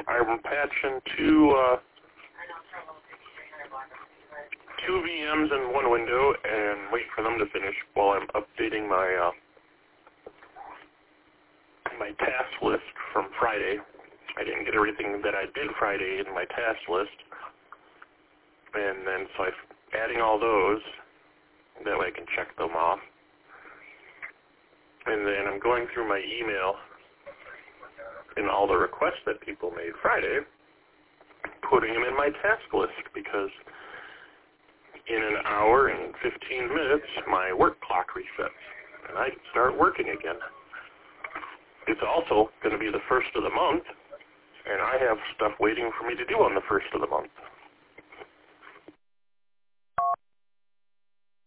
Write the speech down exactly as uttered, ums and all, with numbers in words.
I'm patching two, uh, two V Ms in one window and wait for them to finish while I'm updating my, uh, my task list from Friday. I didn't get everything that I did Friday in my task list. And then so I'm adding all those. That way I can check them off. And then I'm going through my email and all the requests that people made Friday, putting them in my task list because in an hour and fifteen minutes, my work clock resets and I can start working again. It's also going to be the first of the month, and I have stuff waiting for me to do on the first of the month.